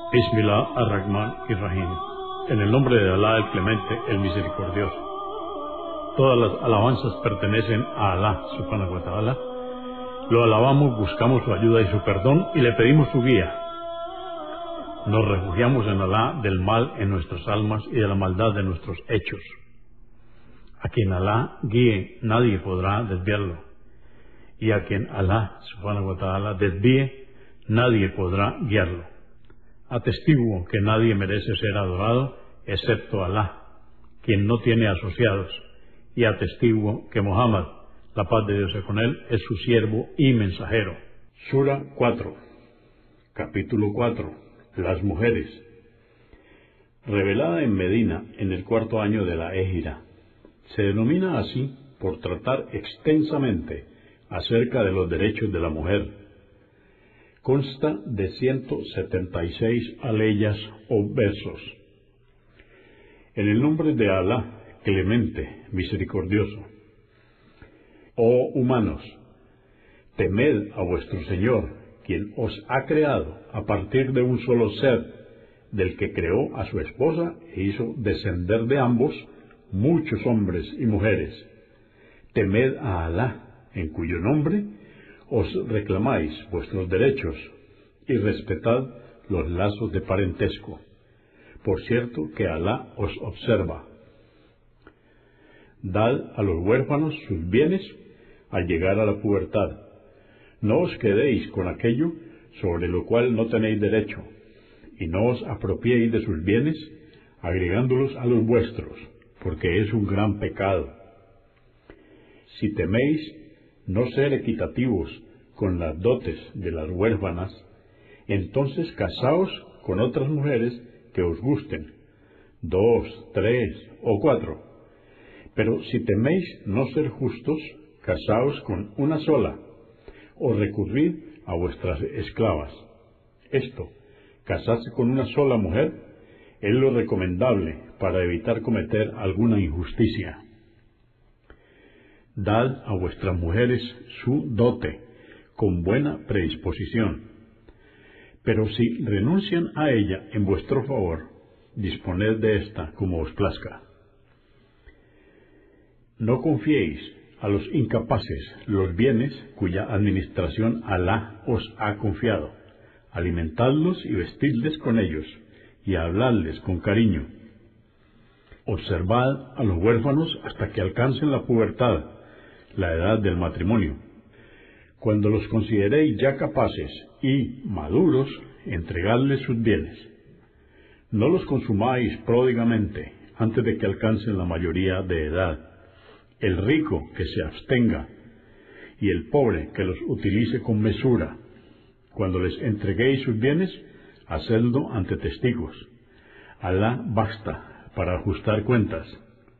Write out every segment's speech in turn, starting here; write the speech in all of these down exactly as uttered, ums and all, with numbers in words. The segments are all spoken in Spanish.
Bismillah ar-Rahman ir-Rahim. En el nombre de Alá el Clemente, el Misericordioso. Todas las alabanzas pertenecen a Alá, subhanahu wa ta'ala. Lo alabamos, buscamos su ayuda y su perdón y le pedimos su guía. Nos refugiamos en Alá del mal en nuestras almas y de la maldad de nuestros hechos. A quien Alá guíe, nadie podrá desviarlo. Y a quien Alá, subhanahu wa ta'ala, desvíe, nadie podrá guiarlo. Atestiguo que nadie merece ser adorado excepto Alá, quien no tiene asociados, y atestiguo que Muhammad, la paz de Dios sea con él, es su siervo y mensajero. Sura cuatro. Capítulo cuatro. Las mujeres. Revelada en Medina en el cuarto año de la Égira. Se denomina así por tratar extensamente acerca de los derechos de la mujer. Consta de ciento setenta y seis aleyas o versos. En el nombre de Alá, Clemente, Misericordioso. Oh humanos, temed a vuestro Señor, quien os ha creado a partir de un solo ser, del que creó a su esposa e hizo descender de ambos muchos hombres y mujeres. Temed a Alá, en cuyo nombre os reclamáis vuestros derechos, y respetad los lazos de parentesco. Por cierto que Alá os observa. Dad a los huérfanos sus bienes al llegar a la pubertad. No os quedéis con aquello sobre lo cual no tenéis derecho, y no os apropiéis de sus bienes agregándolos a los vuestros, porque es un gran pecado. Si teméis no ser equitativos con las dotes de las huérfanas, entonces casaos con otras mujeres que os gusten, dos, tres o cuatro. Pero si teméis no ser justos, casaos con una sola, o recurrid a vuestras esclavas. Esto, casarse con una sola mujer, es lo recomendable para evitar cometer alguna injusticia. Dad a vuestras mujeres su dote, con buena predisposición. Pero si renuncian a ella en vuestro favor, disponed de ésta como os plazca. No confiéis a los incapaces los bienes cuya administración Alá os ha confiado. Alimentadlos y vestidles con ellos, y habladles con cariño. Observad a los huérfanos hasta que alcancen la pubertad, la edad del matrimonio. Cuando los consideréis ya capaces y maduros, entregadles sus bienes. No los consumáis pródigamente antes de que alcancen la mayoría de edad. El rico que se abstenga, y el pobre que los utilice con mesura. Cuando les entreguéis sus bienes, hacedlo ante testigos. Alá basta para ajustar cuentas.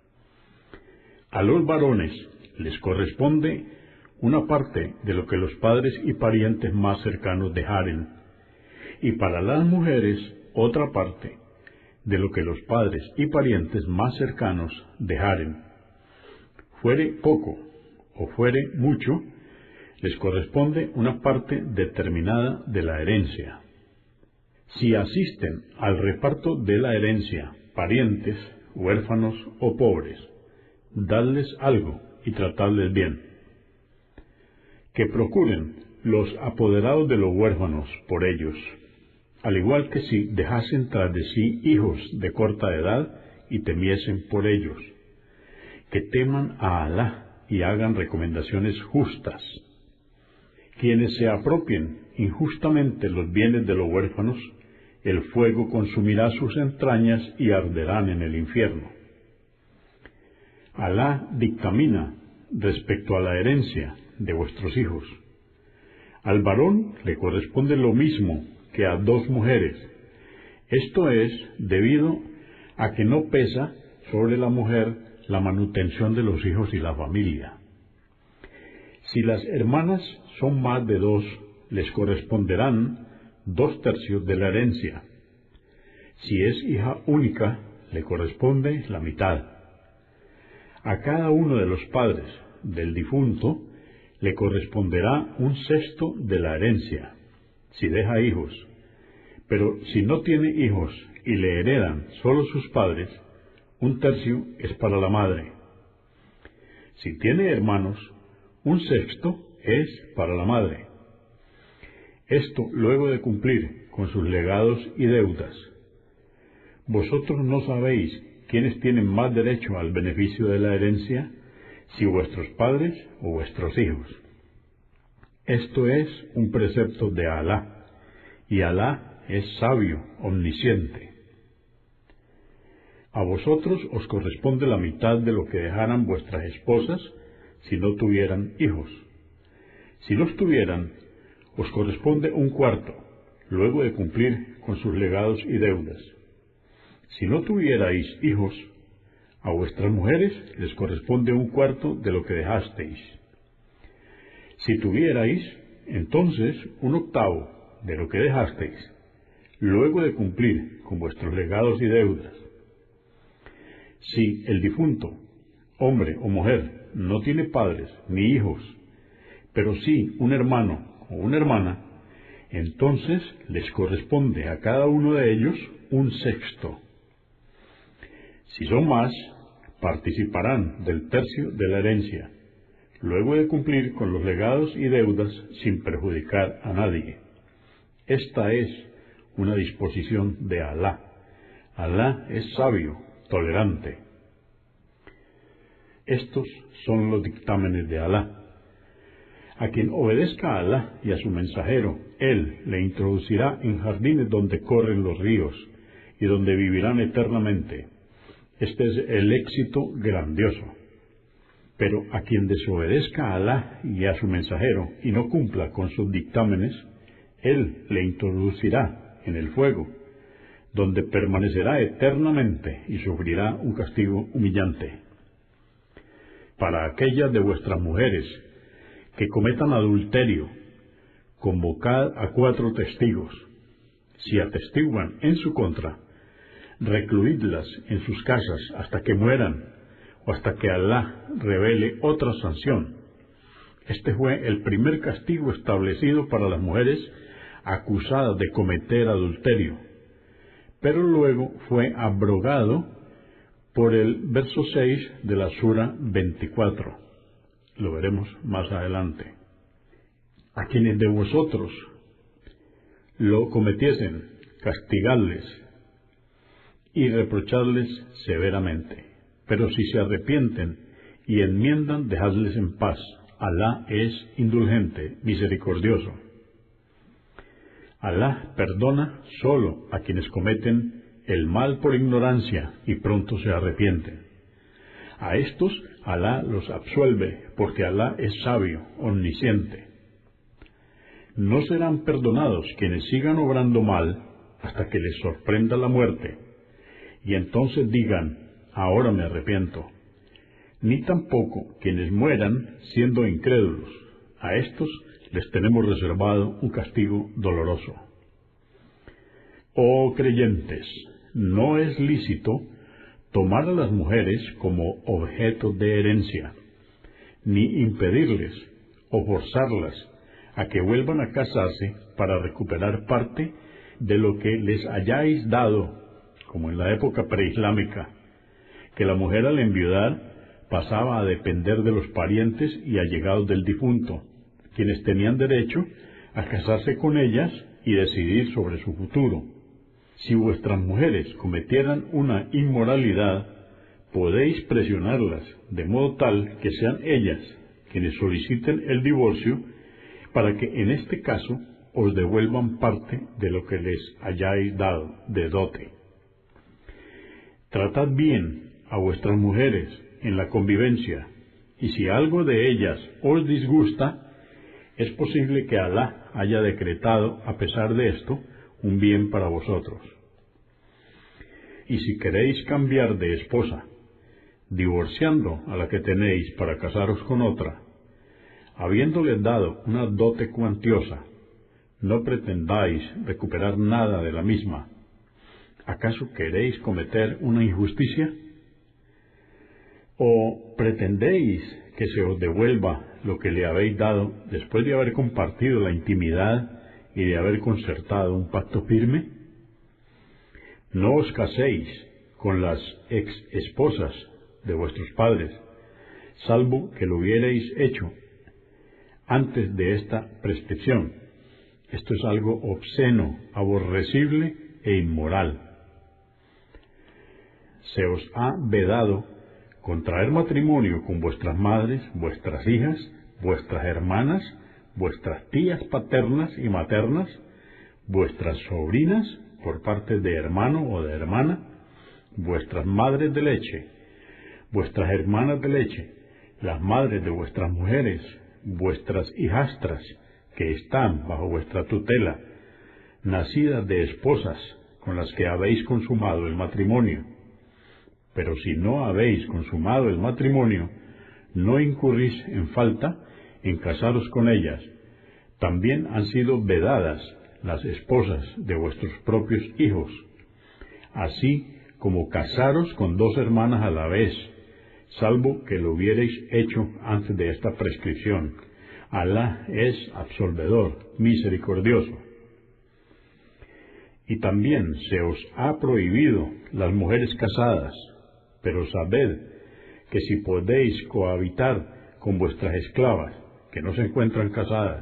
A los varones les corresponde una parte de lo que los padres y parientes más cercanos dejaren, y para las mujeres otra parte de lo que los padres y parientes más cercanos dejaren. Fuere poco o fuere mucho, les corresponde una parte determinada de la herencia. Si asisten al reparto de la herencia parientes, huérfanos o pobres, dadles algo y tratadles bien. Que procuren los apoderados de los huérfanos por ellos, al igual que si dejasen tras de sí hijos de corta edad y temiesen por ellos. Que teman a Alá y hagan recomendaciones justas. Quienes se apropien injustamente los bienes de los huérfanos, el fuego consumirá sus entrañas y arderán en el infierno. Alá dictamina respecto a la herencia de vuestros hijos. Al varón le corresponde lo mismo que a dos mujeres. Esto es debido a que no pesa sobre la mujer la manutención de los hijos y la familia. Si las hermanas son más de dos, les corresponderán dos tercios de la herencia. Si es hija única, le corresponde la mitad. A cada uno de los padres del difunto le corresponderá un sexto de la herencia, si deja hijos, Pero si no tiene hijos y le heredan solo sus padres, un tercio es para la madre. Si tiene hermanos, un sexto es para la madre. Esto luego de cumplir con sus legados y deudas. Vosotros no sabéis quiénes tienen más derecho al beneficio de la herencia, si vuestros padres o vuestros hijos. Esto es un precepto de Alá, y Alá es sabio, omnisciente. A vosotros os corresponde la mitad de lo que dejaran vuestras esposas si no tuvieran hijos. Si los tuvieran, os corresponde un cuarto, luego de cumplir con sus legados y deudas. Si no tuvierais hijos, a vuestras mujeres les corresponde un cuarto de lo que dejasteis. Si tuvierais, entonces, un octavo de lo que dejasteis, luego de cumplir con vuestros legados y deudas. Si el difunto, hombre o mujer, no tiene padres ni hijos, pero sí un hermano o una hermana, entonces les corresponde a cada uno de ellos un sexto. Si son más, participarán del tercio de la herencia, luego de cumplir con los legados y deudas sin perjudicar a nadie. Esta es una disposición de Alá. Alá es sabio, tolerante. Estos son los dictámenes de Alá. A quien obedezca a Alá y a su mensajero, Él le introducirá en jardines donde corren los ríos y donde vivirán eternamente. Este es el éxito grandioso. Pero a quien desobedezca a Alá y a su mensajero y no cumpla con sus dictámenes, Él le introducirá en el fuego, donde permanecerá eternamente y sufrirá un castigo humillante. Para aquellas de vuestras mujeres que cometan adulterio, convocad a cuatro testigos. Si atestiguan en su contra, recluidlas en sus casas hasta que mueran o hasta que Alá revele otra sanción. Este fue el primer castigo establecido para las mujeres acusadas de cometer adulterio, pero luego fue abrogado por el verso seis de la sura veinticuatro. Lo veremos más adelante. A quienes de vosotros lo cometiesen, castigadles y reprochadles severamente. Pero si se arrepienten y enmiendan, dejadles en paz. Alá es indulgente, misericordioso. Alá perdona solo a quienes cometen el mal por ignorancia y pronto se arrepienten. A estos Alá los absuelve, porque Alá es sabio, omnisciente. No serán perdonados quienes sigan obrando mal hasta que les sorprenda la muerte, y entonces digan, ahora me arrepiento. Ni tampoco quienes mueran siendo incrédulos. A estos les tenemos reservado un castigo doloroso. Oh creyentes, no es lícito tomar a las mujeres como objeto de herencia, ni impedirles o forzarlas a que vuelvan a casarse para recuperar parte de lo que les hayáis dado, como en la época preislámica, que la mujer al enviudar pasaba a depender de los parientes y allegados del difunto, quienes tenían derecho a casarse con ellas y decidir sobre su futuro. Si vuestras mujeres cometieran una inmoralidad, podéis presionarlas de modo tal que sean ellas quienes soliciten el divorcio, para que en este caso os devuelvan parte de lo que les hayáis dado de dote. Tratad bien a vuestras mujeres en la convivencia, y si algo de ellas os disgusta, es posible que Alá haya decretado, a pesar de esto, un bien para vosotros. Y si queréis cambiar de esposa, divorciando a la que tenéis para casaros con otra, habiéndoles dado una dote cuantiosa, no pretendáis recuperar nada de la misma. ¿Acaso queréis cometer una injusticia? ¿O pretendéis que se os devuelva lo que le habéis dado después de haber compartido la intimidad y de haber concertado un pacto firme? No os caséis con las ex esposas de vuestros padres, salvo que lo hubierais hecho antes de esta prescripción. Esto es algo obsceno, aborrecible e inmoral. Se os ha vedado contraer matrimonio con vuestras madres, vuestras hijas, vuestras hermanas, vuestras tías paternas y maternas, vuestras sobrinas por parte de hermano o de hermana, vuestras madres de leche, vuestras hermanas de leche, las madres de vuestras mujeres, vuestras hijastras que están bajo vuestra tutela, nacidas de esposas con las que habéis consumado el matrimonio. Pero si no habéis consumado el matrimonio, no incurrís en falta en casaros con ellas. También han sido vedadas las esposas de vuestros propios hijos, así como casaros con dos hermanas a la vez, salvo que lo hubierais hecho antes de esta prescripción. Alá es absolvedor, misericordioso. Y también se os ha prohibido las mujeres casadas, pero sabed que si podéis cohabitar con vuestras esclavas, que no se encuentran casadas,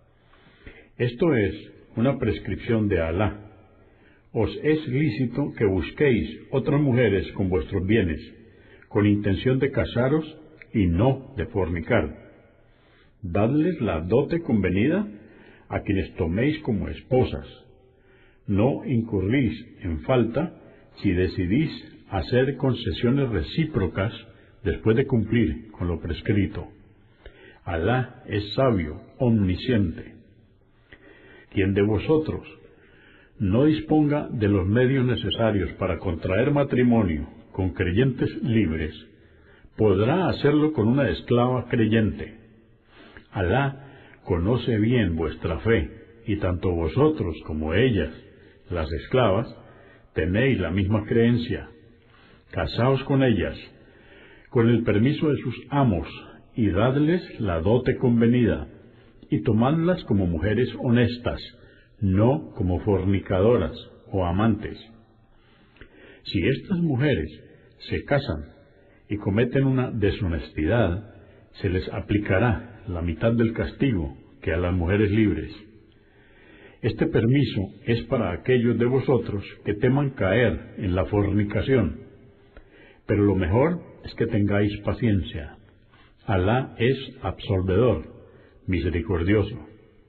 esto es una prescripción de Alá, os es lícito que busquéis otras mujeres con vuestros bienes, con intención de casaros y no de fornicar. Dadles la dote convenida a quienes toméis como esposas. No incurrís en falta si decidís hacer concesiones recíprocas después de cumplir con lo prescrito. Alá es sabio, omnisciente. Quien de vosotros no disponga de los medios necesarios para contraer matrimonio con creyentes libres, podrá hacerlo con una esclava creyente. Alá conoce bien vuestra fe, y tanto vosotros como ellas, las esclavas, tenéis la misma creencia. Casaos con ellas, con el permiso de sus amos, y dadles la dote convenida, y tomadlas como mujeres honestas, no como fornicadoras o amantes. Si estas mujeres se casan y cometen una deshonestidad, se les aplicará la mitad del castigo que a las mujeres libres. Este permiso es para aquellos de vosotros que teman caer en la fornicación, pero lo mejor es que tengáis paciencia. Alá es absolvedor, misericordioso.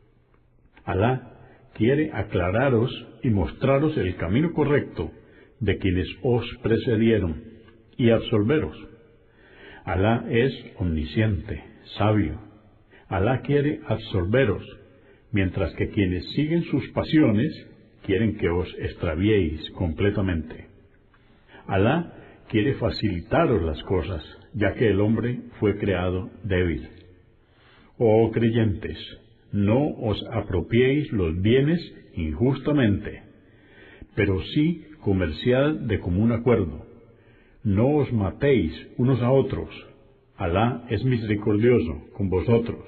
Alá quiere aclararos y mostraros el camino correcto de quienes os precedieron y absolveros. Alá es omnisciente, sabio. Alá quiere absolveros, mientras que quienes siguen sus pasiones quieren que os extraviéis completamente. Alá quiere facilitaros las cosas, ya que el hombre fue creado débil. Oh creyentes, no os apropiéis los bienes injustamente, pero sí comerciad de común acuerdo. No os matéis unos a otros. Alá es misericordioso con vosotros.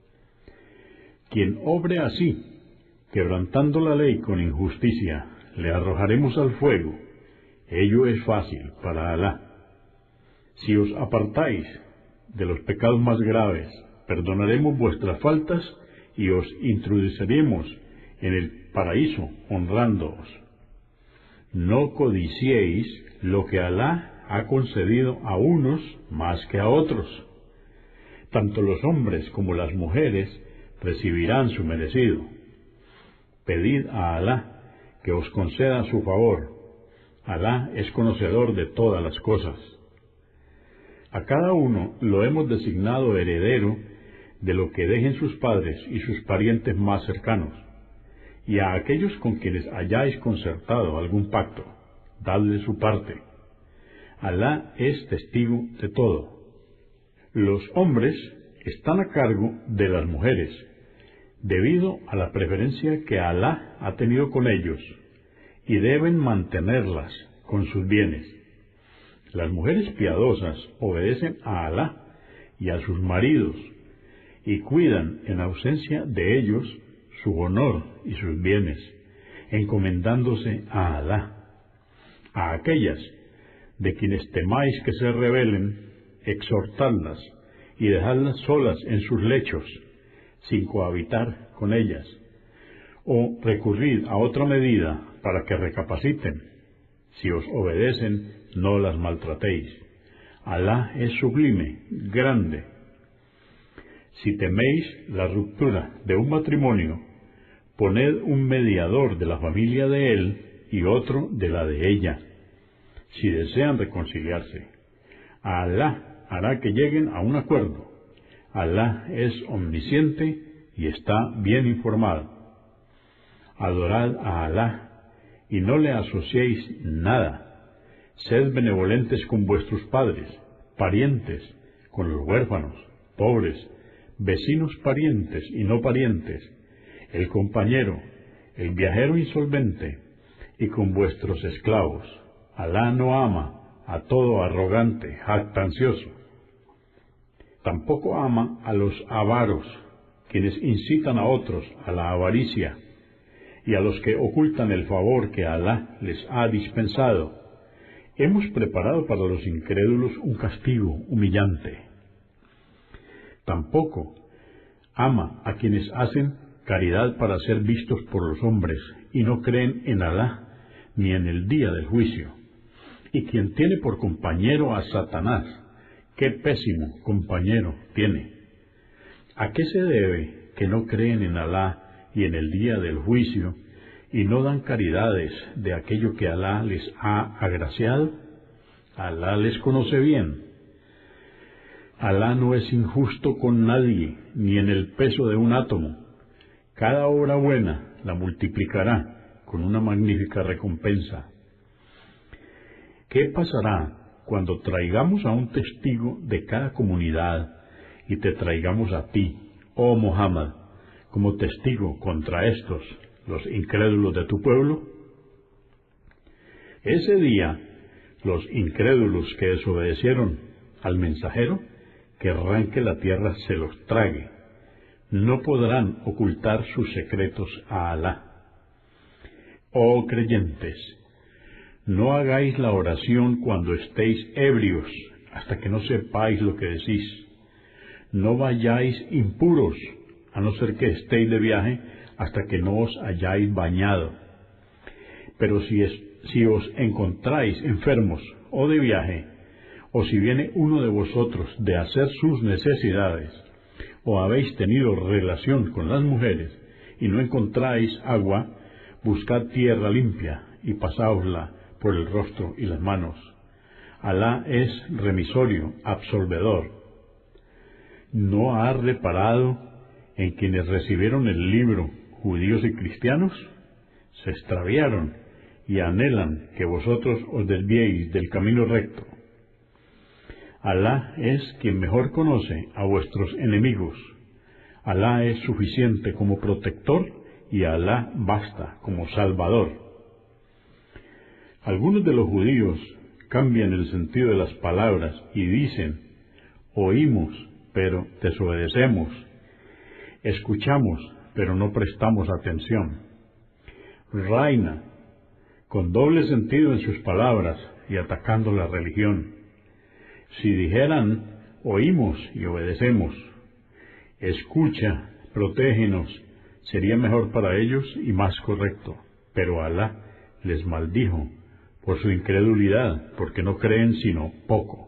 Quien obre así, quebrantando la ley con injusticia, le arrojaremos al fuego. Ello es fácil para Alá. Si os apartáis de los pecados más graves, perdonaremos vuestras faltas y os introduciremos en el paraíso honrándoos. No codiciéis lo que Alá ha concedido a unos más que a otros. Tanto los hombres como las mujeres recibirán su merecido. Pedid a Alá que os conceda su favor. Alá es conocedor de todas las cosas. A cada uno lo hemos designado heredero de lo que dejen sus padres y sus parientes más cercanos, y a aquellos con quienes hayáis concertado algún pacto, dadle su parte. Alá es testigo de todo. Los hombres están a cargo de las mujeres, debido a la preferencia que Alá ha tenido con ellos, y deben mantenerlas con sus bienes. Las mujeres piadosas obedecen a Alá y a sus maridos, y cuidan en ausencia de ellos su honor y sus bienes, encomendándose a Alá. A aquellas de quienes temáis que se rebelen, exhortadlas y dejadlas solas en sus lechos, sin cohabitar con ellas, o recurrid a otra medida para que recapaciten. Si os obedecen, no las maltratéis. Alá es sublime, grande. Si teméis la ruptura de un matrimonio, poned un mediador de la familia de él y otro de la de ella, si desean reconciliarse. Alá hará que lleguen a un acuerdo. Alá es omnisciente y está bien informado. Adorad a Alá y no le asociéis nada. Sed benevolentes con vuestros padres, parientes, con los huérfanos, pobres, vecinos parientes y no parientes, el compañero, el viajero insolvente, y con vuestros esclavos. Alá no ama a todo arrogante, jactancioso. Tampoco ama a los avaros, quienes incitan a otros a la avaricia, y a los que ocultan el favor que Alá les ha dispensado. Hemos preparado para los incrédulos un castigo humillante. Tampoco ama a quienes hacen caridad para ser vistos por los hombres y no creen en Alá ni en el día del juicio. Y quien tiene por compañero a Satanás, qué pésimo compañero tiene. ¿A qué se debe que no creen en Alá y en el día del juicio y no dan caridades de aquello que Alá les ha agraciado? Alá les conoce bien. Alá no es injusto con nadie, ni en el peso de un átomo. Cada obra buena la multiplicará con una magnífica recompensa. ¿Qué pasará cuando traigamos a un testigo de cada comunidad y te traigamos a ti, oh Muhammad, como testigo contra estos, los incrédulos de tu pueblo? Ese día, los incrédulos que desobedecieron al mensajero, querrán que la tierra se los trague. No podrán ocultar sus secretos a Alá. Oh creyentes, no hagáis la oración cuando estéis ebrios, hasta que no sepáis lo que decís. No vayáis impuros, a no ser que estéis de viaje, hasta que no os hayáis bañado. Pero si, es, si os encontráis enfermos o de viaje, o si viene uno de vosotros de hacer sus necesidades, o habéis tenido relación con las mujeres, y no encontráis agua, buscad tierra limpia, y pasáosla por el rostro y las manos. Alá es remisorio, absolvedor. ¿No ha reparado en quienes recibieron el libro, judíos y cristianos? Se extraviaron y anhelan que vosotros os desviéis del camino recto. Alá es quien mejor conoce a vuestros enemigos. Alá es suficiente como protector y Alá basta como salvador. Algunos de los judíos cambian el sentido de las palabras y dicen: oímos, pero desobedecemos; escuchamos, pero no prestamos atención. Raina, con doble sentido en sus palabras y atacando la religión. Si dijeran: oímos y obedecemos; escucha, protégenos, sería mejor para ellos y más correcto. Pero Alá les maldijo por su incredulidad, porque no creen sino poco.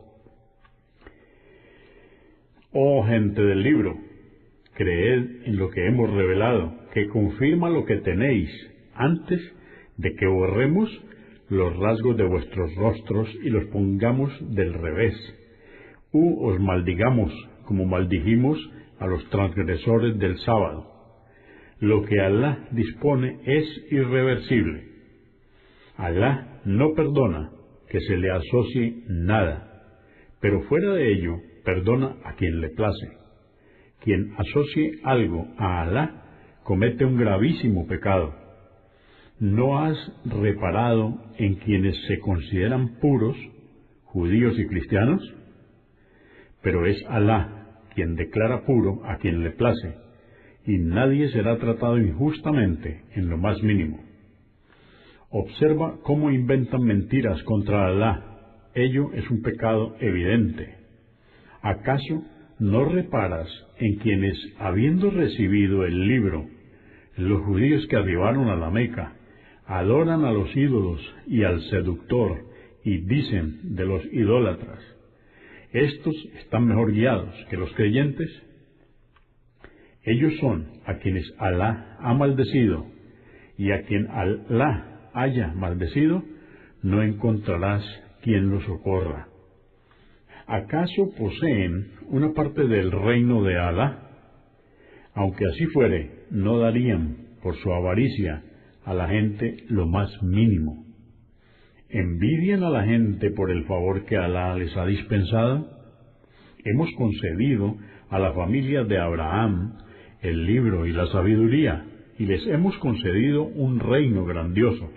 Oh gente del libro, creed en lo que hemos revelado, que confirma lo que tenéis, antes de que borremos los rasgos de vuestros rostros y los pongamos del revés, u os maldigamos como maldijimos a los transgresores del sábado. Lo que Alá dispone es irreversible. Alá no perdona que se le asocie nada, pero fuera de ello perdona a quien le place. Quien asocie algo a Alá comete un gravísimo pecado. ¿No has reparado en quienes se consideran puros, judíos y cristianos? Pero es Alá quien declara puro a quien le place, y nadie será tratado injustamente en lo más mínimo. Observa cómo inventan mentiras contra Alá. Ello es un pecado evidente. ¿Acaso no reparas en quienes, habiendo recibido el libro, los judíos que arribaron a la Meca, adoran a los ídolos y al seductor, y dicen de los idólatras: estos están mejor guiados que los creyentes? Ellos son a quienes Alá ha maldecido, y a quien Alá haya maldecido, no encontrarás quien lo socorra. ¿Acaso poseen una parte del reino de Alá? Aunque así fuere, no darían, por su avaricia, a la gente lo más mínimo. ¿Envidian a la gente por el favor que Alá les ha dispensado? Hemos concedido a la familia de Abraham el libro y la sabiduría, y les hemos concedido un reino grandioso.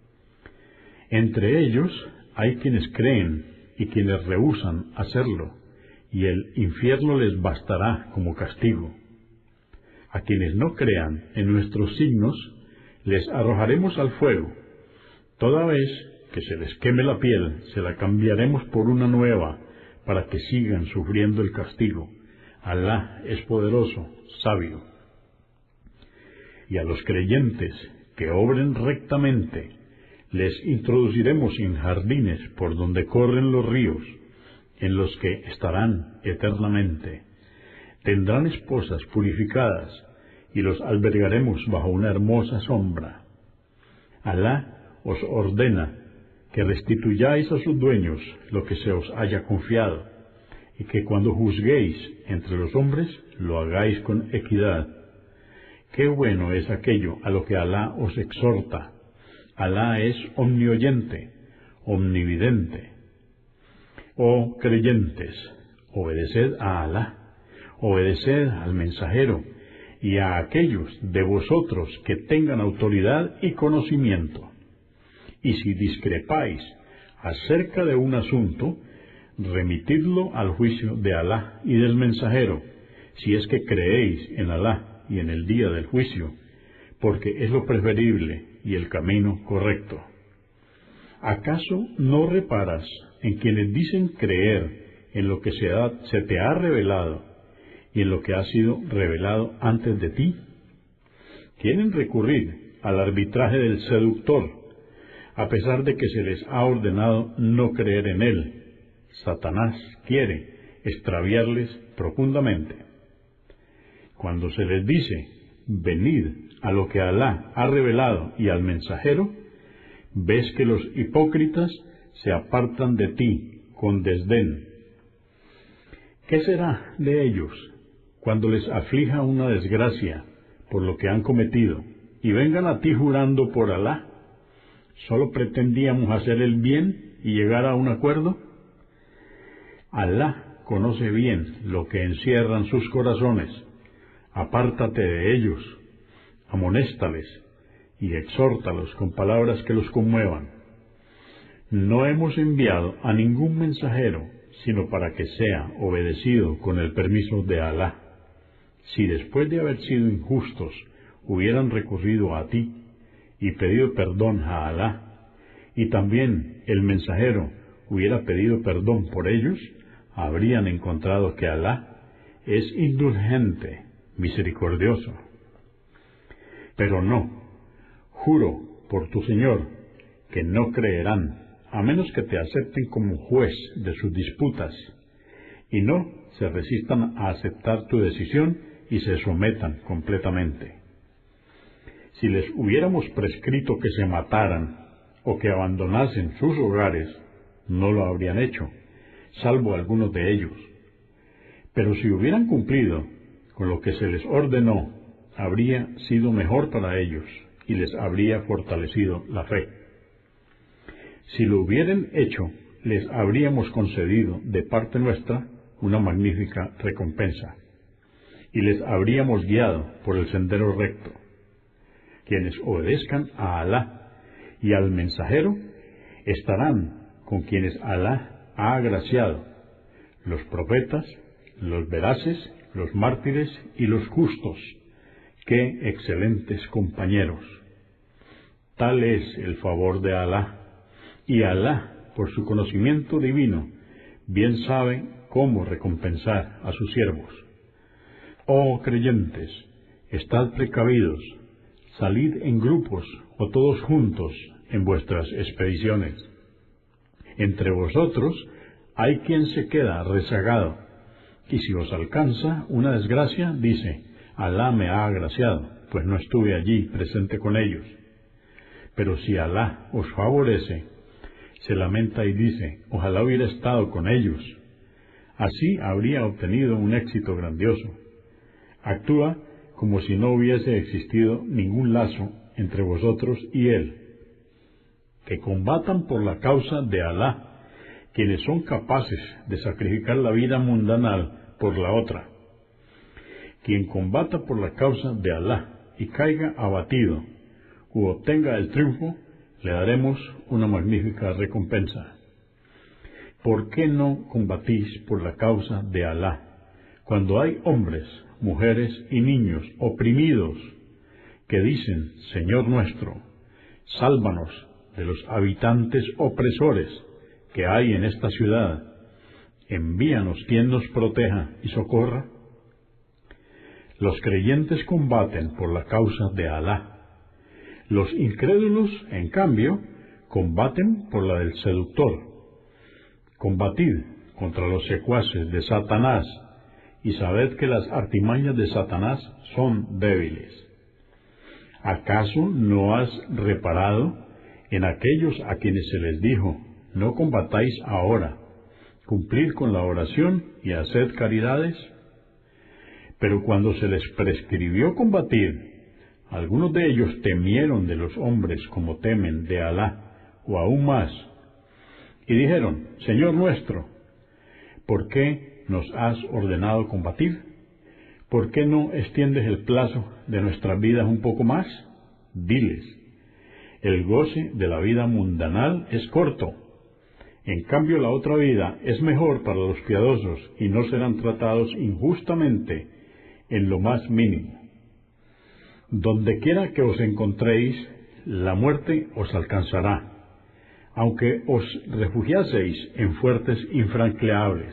Entre ellos hay quienes creen y quienes rehúsan hacerlo, y el infierno les bastará como castigo. A quienes no crean en nuestros signos, les arrojaremos al fuego. Toda vez que se les queme la piel, se la cambiaremos por una nueva, para que sigan sufriendo el castigo. Alá es poderoso, sabio. Y a los creyentes que obren rectamente, les introduciremos en jardines por donde corren los ríos, en los que estarán eternamente. Tendrán esposas purificadas, y los albergaremos bajo una hermosa sombra. Alá os ordena que restituyáis a sus dueños lo que se os haya confiado, y que cuando juzguéis entre los hombres, lo hagáis con equidad. Qué bueno es aquello a lo que Alá os exhorta. Alá es omnioyente, omnividente. Oh creyentes, obedeced a Alá, obedeced al mensajero, y a aquellos de vosotros que tengan autoridad y conocimiento. Y si discrepáis acerca de un asunto, remitidlo al juicio de Alá y del mensajero, si es que creéis en Alá y en el día del juicio, porque es lo preferible y el camino correcto. ¿Acaso no reparas en quienes dicen creer en lo que se, ha, se te ha revelado y en lo que ha sido revelado antes de ti? Quieren recurrir al arbitraje del seductor, a pesar de que se les ha ordenado no creer en él. Satanás quiere extraviarles profundamente. Cuando se les dice: venid a lo que Alá ha revelado y al mensajero, ves que los hipócritas se apartan de ti con desdén. ¿Qué será de ellos cuando les aflija una desgracia por lo que han cometido y vengan a ti jurando por Alá? ¿Solo pretendíamos hacer el bien y llegar a un acuerdo? Alá conoce bien lo que encierran sus corazones. Apártate de ellos, amonéstales y exhórtalos con palabras que los conmuevan. No hemos enviado a ningún mensajero sino para que sea obedecido con el permiso de Alá. Si después de haber sido injustos hubieran recurrido a ti y pedido perdón a Alá, y también el mensajero hubiera pedido perdón por ellos, habrían encontrado que Alá es indulgente, misericordioso. Pero no, juro por tu Señor, que no creerán, a menos que te acepten como juez de sus disputas, y no se resistan a aceptar tu decisión y se sometan completamente. Si les hubiéramos prescrito que se mataran o que abandonasen sus hogares, no lo habrían hecho, salvo algunos de ellos. Pero si hubieran cumplido con lo que se les ordenó, habría sido mejor para ellos y les habría fortalecido la fe. Si lo hubieran hecho, les habríamos concedido de parte nuestra una magnífica recompensa, y les habríamos guiado por el sendero recto. Quienes obedezcan a Alá y al mensajero estarán con quienes Alá ha agraciado, los profetas, los veraces, los mártires y los justos. ¡Qué excelentes compañeros! Tal es el favor de Alá, y Alá, por su conocimiento divino, bien sabe cómo recompensar a sus siervos. Oh creyentes, estad precavidos, salid en grupos o todos juntos en vuestras expediciones. Entre vosotros hay quien se queda rezagado, y si os alcanza una desgracia, dice: Alá me ha agraciado, pues no estuve allí presente con ellos. Pero si Alá os favorece, se lamenta y dice: ojalá hubiera estado con ellos. Así habría obtenido un éxito grandioso. Actúa como si no hubiese existido ningún lazo entre vosotros y él. Que combatan por la causa de Alá quienes son capaces de sacrificar la vida mundanal por la otra. Quien combata por la causa de Alá y caiga abatido u obtenga el triunfo, le daremos una magnífica recompensa. ¿Por qué no combatís por la causa de Alá, cuando hay hombres, mujeres y niños oprimidos que dicen: Señor nuestro, sálvanos de los habitantes opresores que hay en esta ciudad, envíanos quien nos proteja y socorra? Los creyentes combaten por la causa de Alá. Los incrédulos, en cambio, combaten por la del seductor. Combatid contra los secuaces de Satanás, y sabed que las artimañas de Satanás son débiles. ¿Acaso no has reparado en aquellos a quienes se les dijo: no combatáis ahora, cumplid con la oración y haced caridades? Pero cuando se les prescribió combatir, algunos de ellos temieron de los hombres como temen de Alá, o aún más, y dijeron: Señor nuestro, ¿por qué nos has ordenado combatir? ¿Por qué no extiendes el plazo de nuestras vidas un poco más? Diles: el goce de la vida mundanal es corto. En cambio, la otra vida es mejor para los piadosos y no serán tratados injustamente en lo más mínimo. Donde quiera que os encontréis, la muerte os alcanzará, aunque os refugiaseis en fuertes infranqueables.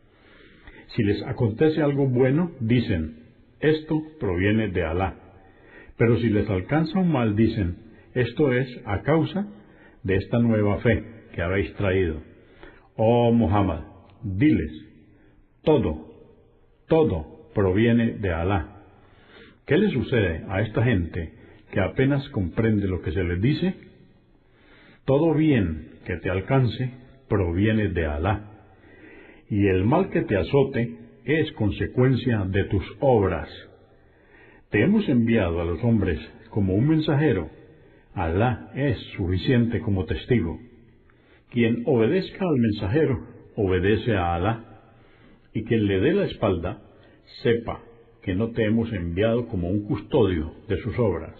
Si les acontece algo bueno, dicen: esto proviene de Alá. Pero si les alcanza un mal, dicen: esto es a causa de esta nueva fe que habéis traído. Oh Muhammad, diles: todo, todo proviene de Alá. ¿Qué le sucede a esta gente que apenas comprende lo que se les dice? Todo bien que te alcance proviene de Alá, y el mal que te azote es consecuencia de tus obras. Te hemos enviado a los hombres como un mensajero. Alá es suficiente como testigo. Quien obedezca al mensajero, obedece a Alá, y quien le dé la espalda, sepa que no te hemos enviado como un custodio de sus obras.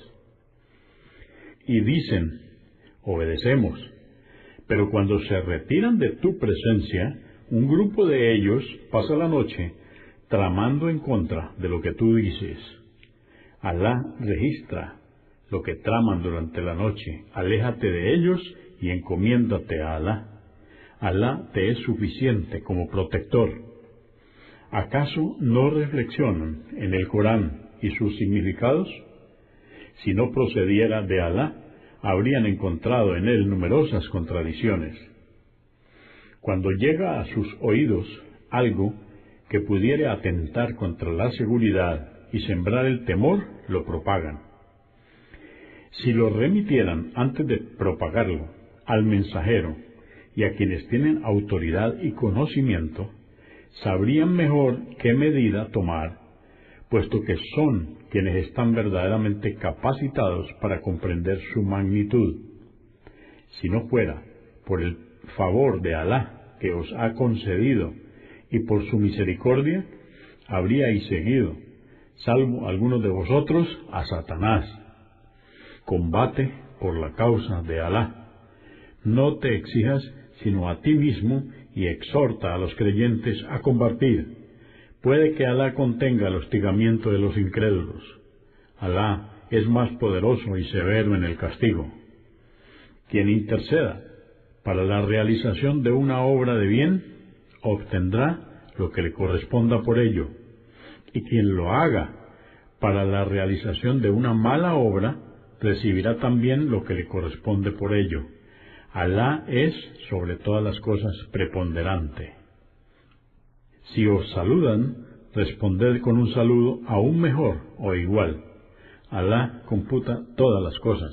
Y dicen: obedecemos, pero cuando se retiran de tu presencia, un grupo de ellos pasa la noche tramando en contra de lo que tú dices. Alá registra lo que traman durante la noche. Aléjate de ellos y encomiéndate a Alá. Alá te es suficiente como protector. ¿Acaso no reflexionan en el Corán y sus significados? Si no procediera de Alá, habrían encontrado en él numerosas contradicciones. Cuando llega a sus oídos algo que pudiera atentar contra la seguridad y sembrar el temor, lo propagan. Si lo remitieran antes de propagarlo al mensajero y a quienes tienen autoridad y conocimiento, sabrían mejor qué medida tomar, puesto que son quienes están verdaderamente capacitados para comprender su magnitud. Si no fuera por el favor de Alá que os ha concedido y por su misericordia, habríais seguido, salvo algunos de vosotros, a Satanás. Combate por la causa de Alá. No te exijas sino a ti mismo y exhorta a los creyentes a combatir. Puede que Alá contenga el hostigamiento de los incrédulos. Alá es más poderoso y severo en el castigo. Quien interceda para la realización de una obra de bien, obtendrá lo que le corresponda por ello, y quien lo haga para la realización de una mala obra, recibirá también lo que le corresponde por ello. Alá es, sobre todas las cosas, preponderante. Si os saludan, responded con un saludo aún mejor o igual. Alá computa todas las cosas.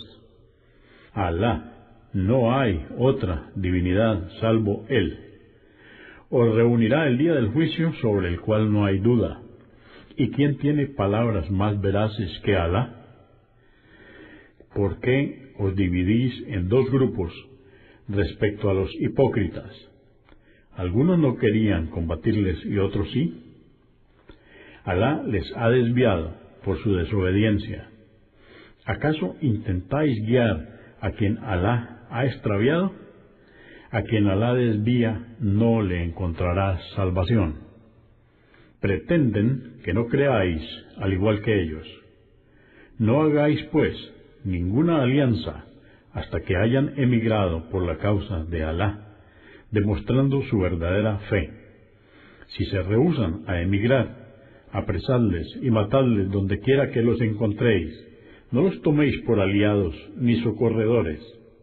Alá, no hay otra divinidad salvo Él. Os reunirá el día del juicio sobre el cual no hay duda. ¿Y quién tiene palabras más veraces que Alá? ¿Por qué os dividís en dos grupos respecto a los hipócritas? Algunos no querían combatirles y otros sí. Alá les ha desviado por su desobediencia. ¿Acaso intentáis guiar a quien Alá ha extraviado? A quien Alá desvía no le encontrará salvación. Pretenden que no creáis al igual que ellos. No hagáis, pues, ninguna alianza hasta que hayan emigrado por la causa de Alá, demostrando su verdadera fe. Si se rehúsan a emigrar, apresadles y matadles donde quiera que los encontréis. No los toméis por aliados ni socorredores,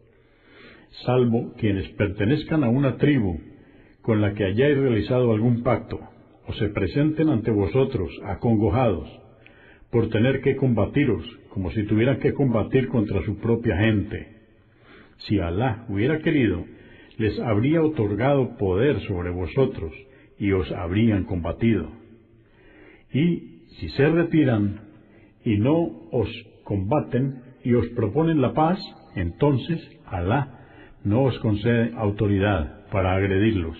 salvo quienes pertenezcan a una tribu con la que hayáis realizado algún pacto, o se presenten ante vosotros acongojados por tener que combatiros, como si tuvieran que combatir contra su propia gente. Si Alá hubiera querido, les habría otorgado poder sobre vosotros y os habrían combatido. Y si se retiran y no os combaten y os proponen la paz, entonces Alá no os concede autoridad para agredirlos.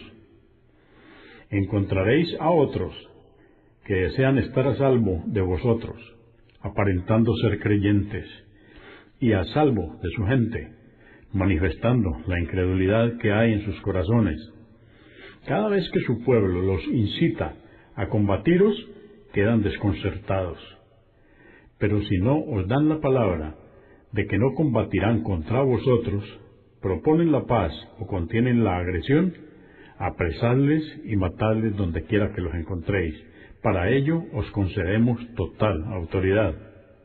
Encontraréis a otros que desean estar a salvo de vosotros, aparentando ser creyentes, y a salvo de su gente, manifestando la incredulidad que hay en sus corazones. Cada vez que su pueblo los incita a combatiros, quedan desconcertados. Pero si no os dan la palabra de que no combatirán contra vosotros, proponen la paz o contienen la agresión, apresadles y matadles donde quiera que los encontréis. Para ello os concedemos total autoridad.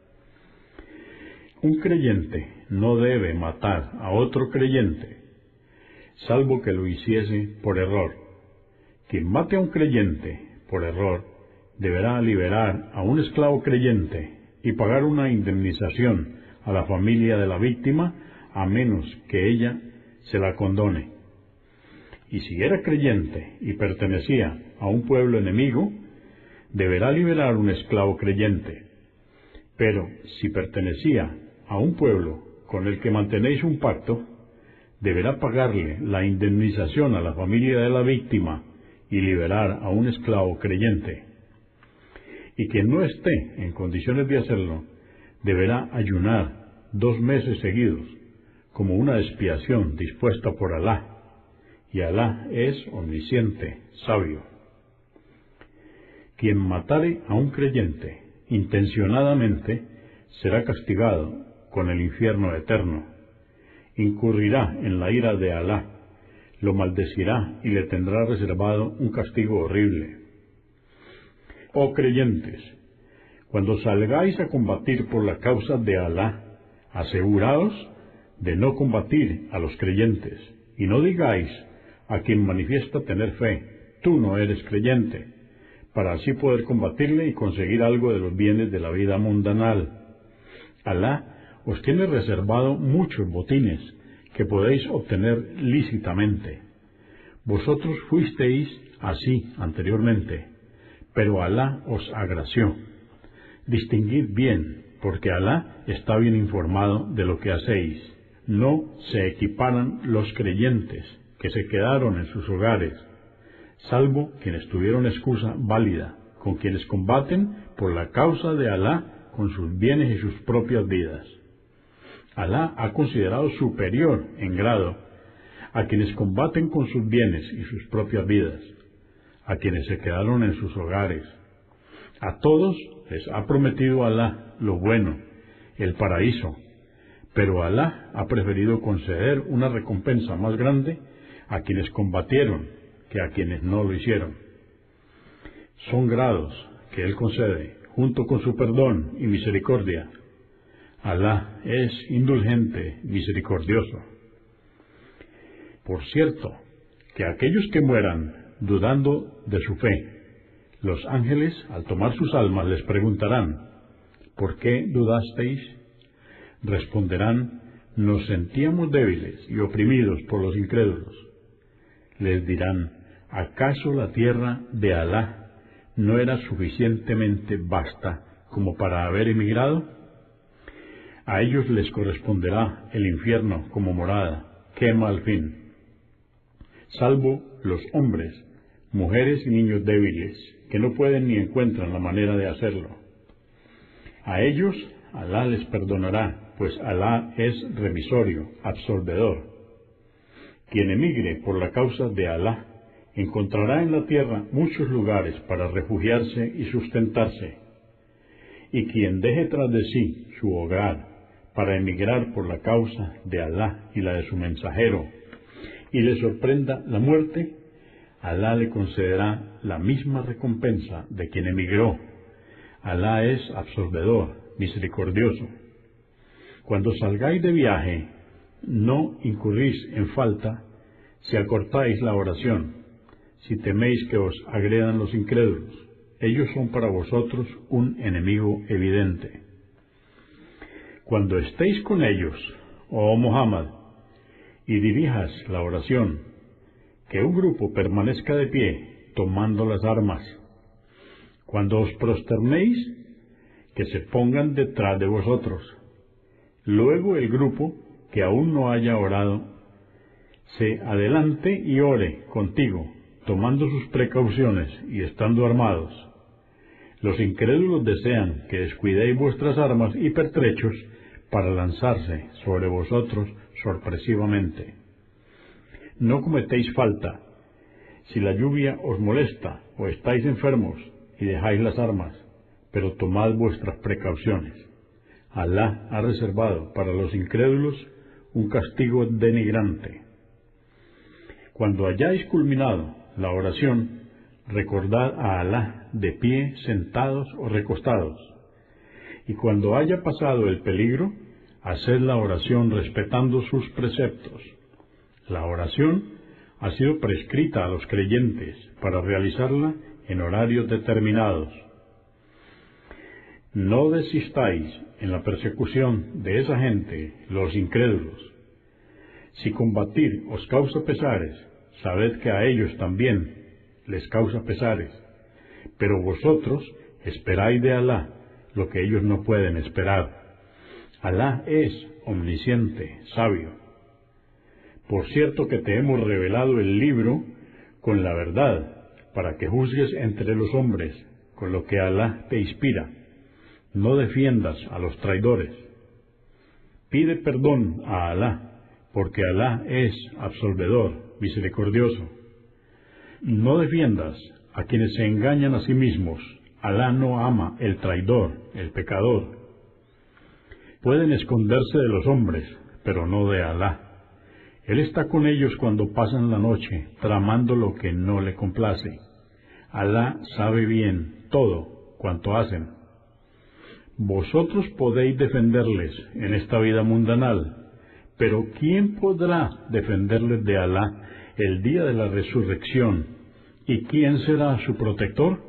Un creyente no debe matar a otro creyente, salvo que lo hiciese por error. Quien mate a un creyente por error deberá liberar a un esclavo creyente y pagar una indemnización a la familia de la víctima, a menos que ella se la condone. Y si era creyente y pertenecía a un pueblo enemigo, deberá liberar un esclavo creyente. Pero si pertenecía a un pueblo con el que mantenéis un pacto, deberá pagarle la indemnización a la familia de la víctima y liberar a un esclavo creyente. Y quien no esté en condiciones de hacerlo, deberá ayunar dos meses seguidos, como una expiación dispuesta por Alá, y Alá es omnisciente, sabio. Quien matare a un creyente intencionadamente será castigado con el infierno eterno, incurrirá en la ira de Alá, lo maldecirá y le tendrá reservado un castigo horrible. Oh creyentes, cuando salgáis a combatir por la causa de Alá, aseguraos de no combatir a los creyentes, y no digáis a quien manifiesta tener fe, tú no eres creyente, para así poder combatirle y conseguir algo de los bienes de la vida mundanal. Alá os tiene reservado muchos botines que podéis obtener lícitamente. Vosotros fuisteis así anteriormente, pero Alá os agració. Distinguid bien, porque Alá está bien informado de lo que hacéis. No se equiparan los creyentes que se quedaron en sus hogares, salvo quienes tuvieron excusa válida, con quienes combaten por la causa de Alá con sus bienes y sus propias vidas. Alá ha considerado superior en grado a quienes combaten con sus bienes y sus propias vidas, a quienes se quedaron en sus hogares. A todos les ha prometido Alá lo bueno, el paraíso, pero Alá ha preferido conceder una recompensa más grande a quienes combatieron que a quienes no lo hicieron. Son grados que Él concede, junto con su perdón y misericordia. Alá es indulgente, misericordioso. Por cierto, que aquellos que mueran dudando de su fe, los ángeles, al tomar sus almas, les preguntarán: ¿por qué dudasteis? Responderán: nos sentíamos débiles y oprimidos por los incrédulos. Les dirán: ¿acaso la tierra de Alá no era suficientemente vasta como para haber emigrado? A ellos les corresponderá el infierno como morada. ¡Qué mal fin! Salvo los hombres, mujeres y niños débiles, que no pueden ni encuentran la manera de hacerlo. A ellos Alá les perdonará, pues Alá es remisorio, absolvedor. Quien emigre por la causa de Alá encontrará en la tierra muchos lugares para refugiarse y sustentarse. Y quien deje tras de sí su hogar para emigrar por la causa de Alá y la de su mensajero, y le sorprenda la muerte, Alá le concederá la misma recompensa de quien emigró. Alá es absolvedor, misericordioso. Cuando salgáis de viaje, no incurrís en falta si acortáis la oración, si teméis que os agredan los incrédulos. Ellos son para vosotros un enemigo evidente. Cuando estéis con ellos, oh Muhammad, y dirijas la oración, que un grupo permanezca de pie, tomando las armas. Cuando os prosternéis, que se pongan detrás de vosotros. Luego el grupo, que aún no haya orado, se adelante y ore contigo, tomando sus precauciones y estando armados. Los incrédulos desean que descuidéis vuestras armas y pertrechos para lanzarse sobre vosotros sorpresivamente. No cometéis falta si la lluvia os molesta o estáis enfermos y dejáis las armas, pero tomad vuestras precauciones. Alá ha reservado para los incrédulos un castigo denigrante. Cuando hayáis culminado la oración, recordad a Alá de pie, sentados o recostados. Y cuando haya pasado el peligro, haced la oración respetando sus preceptos. La oración ha sido prescrita a los creyentes para realizarla en horarios determinados. No desistáis en la persecución de esa gente, los incrédulos. Si combatir os causa pesares, sabed que a ellos también les causa pesares, pero vosotros esperáis de Alá lo que ellos no pueden esperar. Alá es omnisciente, sabio. Por cierto que te hemos revelado el libro con la verdad, para que juzgues entre los hombres con lo que Alá te inspira. No defiendas a los traidores. Pide perdón a Alá, porque Alá es absolvedor, misericordioso. No defiendas a quienes se engañan a sí mismos. Alá no ama el traidor, el pecador. Pueden esconderse de los hombres, pero no de Alá. Él está con ellos cuando pasan la noche, tramando lo que no le complace. Alá sabe bien todo cuanto hacen. Vosotros podéis defenderles en esta vida mundanal, pero ¿quién podrá defenderles de Alá el día de la resurrección? ¿Y quién será su protector?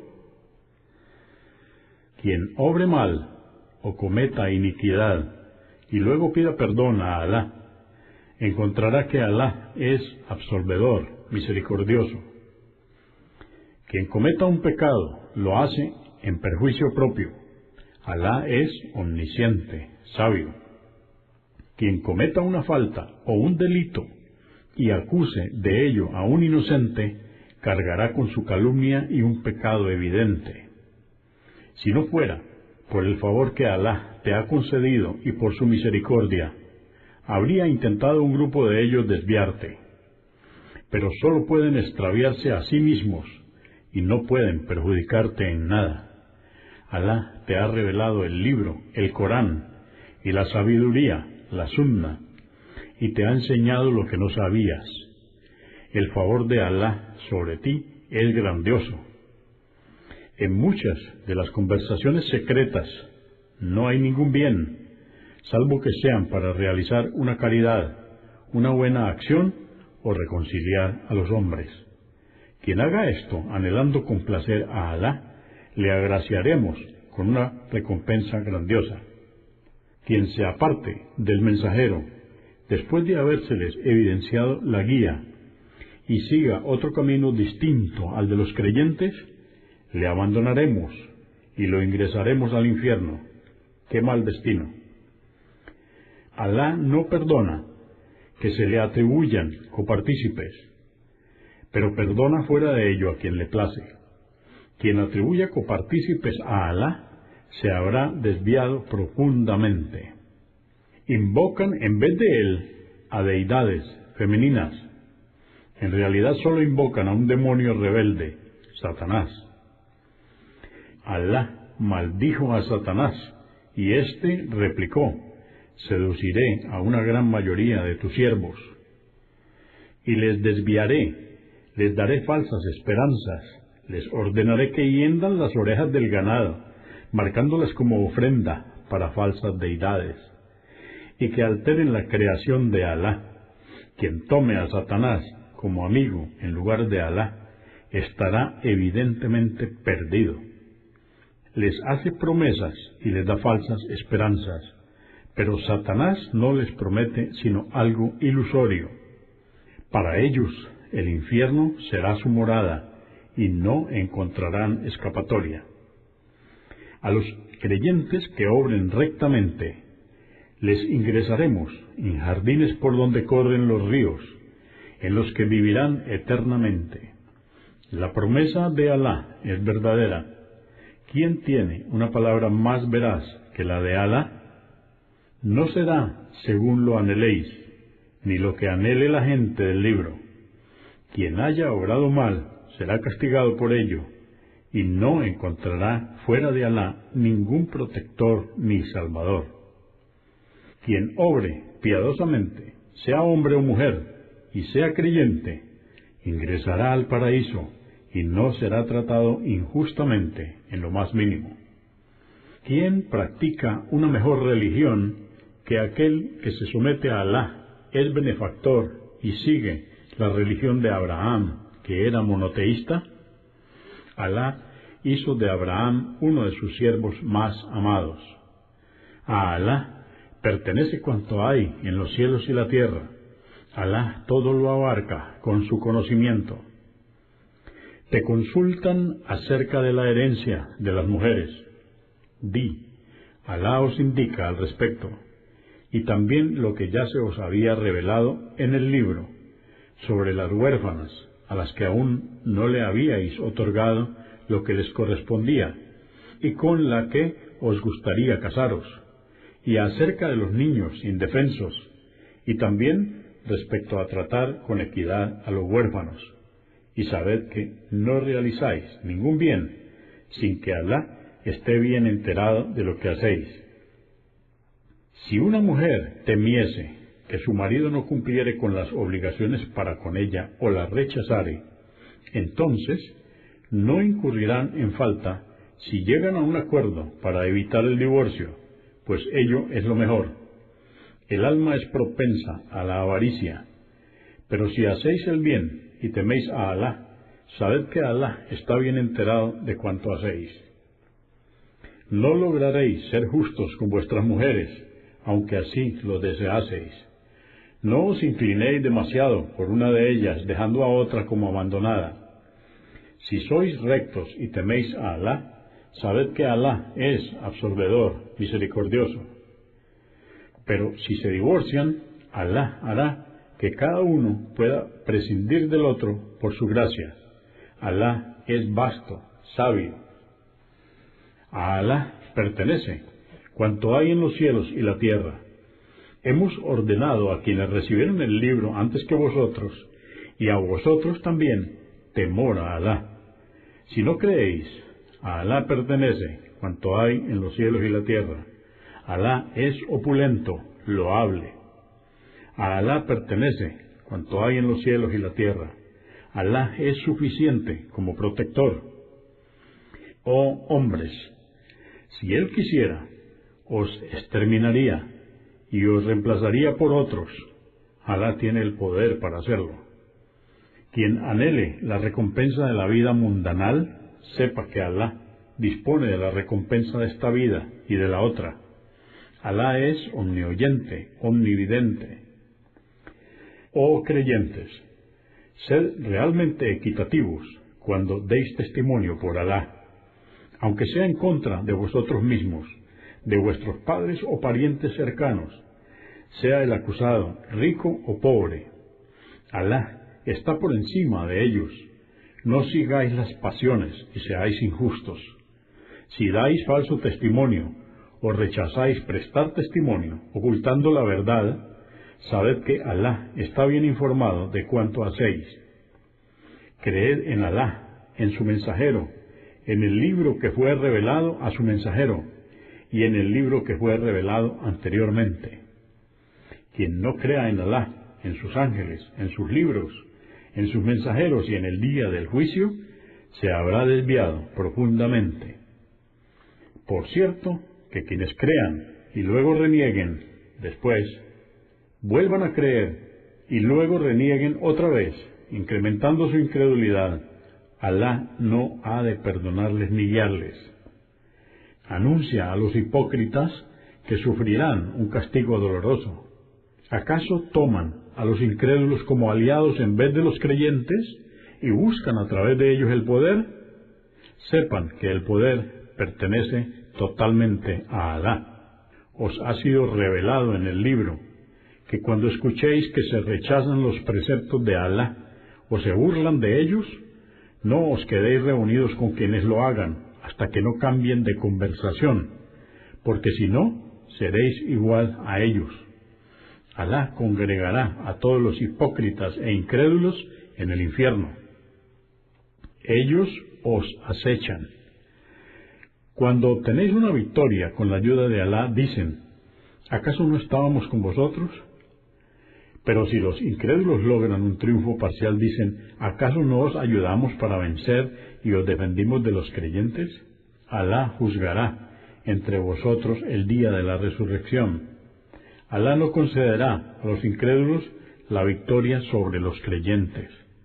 Quien obre mal o cometa iniquidad y luego pida perdón a Alá, encontrará que Alá es absolvedor, misericordioso. Quien cometa un pecado lo hace en perjuicio propio. Alá es omnisciente, sabio. Quien cometa una falta o un delito y acuse de ello a un inocente, cargará con su calumnia y un pecado evidente. Si no fuera por el favor que Alá te ha concedido y por su misericordia, habría intentado un grupo de ellos desviarte, pero sólo pueden extraviarse a sí mismos y no pueden perjudicarte en nada. Alá te ha revelado el libro, el Corán, y la sabiduría, la Sunna, y te ha enseñado lo que no sabías. El favor de Alá sobre ti es grandioso. En muchas de las conversaciones secretas no hay ningún bien, salvo que sean para realizar una caridad, una buena acción o reconciliar a los hombres. Quien haga esto anhelando complacer a Alá, le agraciaremos con una recompensa grandiosa. Quien se aparte del mensajero, después de habérseles evidenciado la guía, y siga otro camino distinto al de los creyentes, le abandonaremos y lo ingresaremos al infierno. ¡Qué mal destino! Alá no perdona que se le atribuyan copartícipes, pero perdona fuera de ello a quien le place. Quien atribuya copartícipes a Alá se habrá desviado profundamente. Invocan en vez de él a deidades femeninas. En realidad solo invocan a un demonio rebelde, Satanás. Alá maldijo a Satanás, y éste replicó: seduciré a una gran mayoría de tus siervos, y les desviaré, les daré falsas esperanzas, les ordenaré que hiendan las orejas del ganado, marcándolas como ofrenda para falsas deidades, y que alteren la creación de Alá. Quien tome a Satanás como amigo en lugar de Alá, estará evidentemente perdido. Les hace promesas y les da falsas esperanzas, pero Satanás no les promete sino algo ilusorio. Para ellos el infierno será su morada, y no encontrarán escapatoria. A los creyentes que obren rectamente, les ingresaremos en jardines por donde corren los ríos, en los que vivirán eternamente. La promesa de Alá es verdadera. ¿Quién tiene una palabra más veraz que la de Alá? No será según lo anheléis, ni lo que anhele la gente del libro. Quien haya obrado mal será castigado por ello, y no encontrará fuera de Alá ningún protector ni salvador. Quien obre piadosamente, sea hombre o mujer, y sea creyente, ingresará al paraíso, y no será tratado injustamente en lo más mínimo. Quien practica una mejor religión que aquel que se somete a Alá, es benefactor y sigue la religión de Abraham, que era monoteísta? Alá hizo de Abraham uno de sus siervos más amados. A Alá pertenece cuanto hay en los cielos y la tierra. Alá todo lo abarca con su conocimiento. Te consultan acerca de la herencia de las mujeres. Di, Alá os indica al respecto, y también lo que ya se os había revelado en el libro, sobre las huérfanas, a las que aún no le habíais otorgado lo que les correspondía, y con la que os gustaría casaros, y acerca de los niños indefensos, y también respecto a tratar con equidad a los huérfanos, y sabed que no realizáis ningún bien sin que Alá esté bien enterado de lo que hacéis. Si una mujer temiese que su marido no cumpliere con las obligaciones para con ella o la rechazare, entonces no incurrirán en falta si llegan a un acuerdo para evitar el divorcio, pues ello es lo mejor. El alma es propensa a la avaricia, pero si hacéis el bien y teméis a Alá, sabed que Alá está bien enterado de cuanto hacéis. No lograréis ser justos con vuestras mujeres, aunque así lo deseaseis. No os inclinéis demasiado por una de ellas, dejando a otra como abandonada. Si sois rectos y teméis a Alá, sabed que Alá es absorbedor, misericordioso. Pero si se divorcian, Alá hará que cada uno pueda prescindir del otro por su gracia. Alá es vasto, sabio. A Alá pertenece cuanto hay en los cielos y la tierra. Hemos ordenado a quienes recibieron el libro antes que vosotros, y a vosotros también, temor a Alá. Si no creéis, a Alá pertenece cuanto hay en los cielos y la tierra. Alá es opulento, loable. A Alá pertenece cuanto hay en los cielos y la tierra. Alá es suficiente como protector. Oh hombres, si Él quisiera, os exterminaría y os reemplazaría por otros. Alá tiene el poder para hacerlo. Quien anhele la recompensa de la vida mundanal, sepa que Alá dispone de la recompensa de esta vida y de la otra. Alá es omnioyente, omnividente. Oh creyentes, sed realmente equitativos cuando deis testimonio por Alá, aunque sea en contra de vosotros mismos, de vuestros padres o parientes cercanos, sea el acusado rico o pobre. Alá está por encima de ellos. No sigáis las pasiones y seáis injustos. Si dais falso testimonio o rechazáis prestar testimonio, ocultando la verdad, sabed que Alá está bien informado de cuanto hacéis. Creed en Alá, en su mensajero, en el libro que fue revelado a su mensajero, y en el libro que fue revelado anteriormente. Quien no crea en Alá, en sus ángeles, en sus libros, en sus mensajeros y en el día del juicio, se habrá desviado profundamente. Por cierto, que quienes crean y luego renieguen después, vuelvan a creer y luego renieguen otra vez, incrementando su incredulidad, Alá no ha de perdonarles ni guiarles. Anuncia a los hipócritas que sufrirán un castigo doloroso. ¿Acaso toman a los incrédulos como aliados en vez de los creyentes y buscan a través de ellos el poder? Sepan que el poder pertenece totalmente a Alá. Os ha sido revelado en el libro que cuando escuchéis que se rechazan los preceptos de Alá o se burlan de ellos, no os quedéis reunidos con quienes lo hagan hasta que no cambien de conversación, porque si no, seréis igual a ellos. Alá congregará a todos los hipócritas e incrédulos en el infierno. Ellos os acechan. Cuando obtenéis una victoria con la ayuda de Alá, dicen, ¿acaso no estábamos con vosotros? Pero si los incrédulos logran un triunfo parcial, dicen, ¿acaso no os ayudamos para vencer y os defendimos de los creyentes? Alá juzgará entre vosotros el día de la resurrección. Alá no concederá a los incrédulos la victoria sobre los creyentes.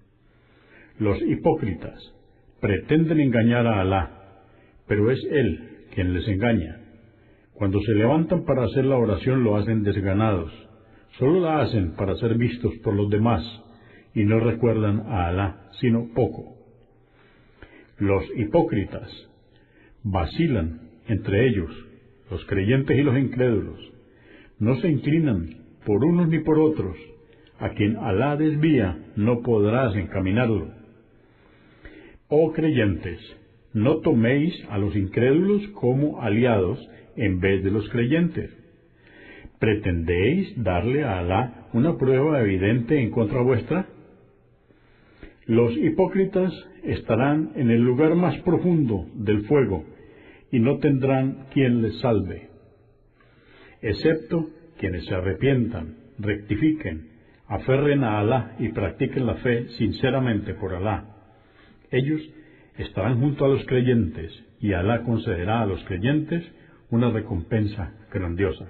Los hipócritas pretenden engañar a Alá, pero es Él quien les engaña. Cuando se levantan para hacer la oración lo hacen desganados. Solo la hacen para ser vistos por los demás y no recuerdan a Alá, sino poco. Los hipócritas vacilan entre ellos, los creyentes y los incrédulos. No se inclinan por unos ni por otros. A quien Alá desvía, no podrás encaminarlo. Oh creyentes, no toméis a los incrédulos como aliados en vez de los creyentes. ¿Pretendéis darle a Alá una prueba evidente en contra vuestra? Los hipócritas estarán en el lugar más profundo del fuego y no tendrán quien les salve, excepto quienes se arrepientan, rectifiquen, aferren a Alá y practiquen la fe sinceramente por Alá. Ellos estarán junto a los creyentes y Alá concederá a los creyentes una recompensa grandiosa.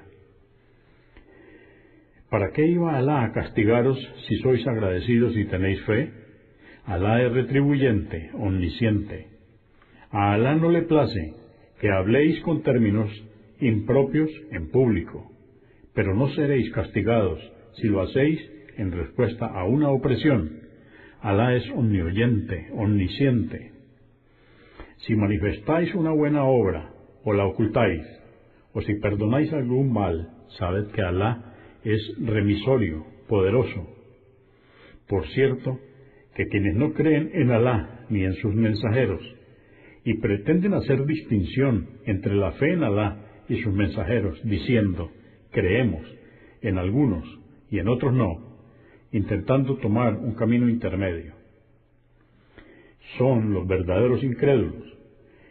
¿Para qué iba Alá a castigaros si sois agradecidos y tenéis fe? Alá es retribuyente, omnisciente. A Alá no le place que habléis con términos impropios en público, pero no seréis castigados si lo hacéis en respuesta a una opresión. Alá es omnioyente, omnisciente. Si manifestáis una buena obra o la ocultáis, o si perdonáis algún mal, sabed que Alá es remisorio, poderoso. Por cierto, que quienes no creen en Alá ni en sus mensajeros, y pretenden hacer distinción entre la fe en Alá y sus mensajeros, diciendo, creemos en algunos y en otros no, intentando tomar un camino intermedio, son los verdaderos incrédulos,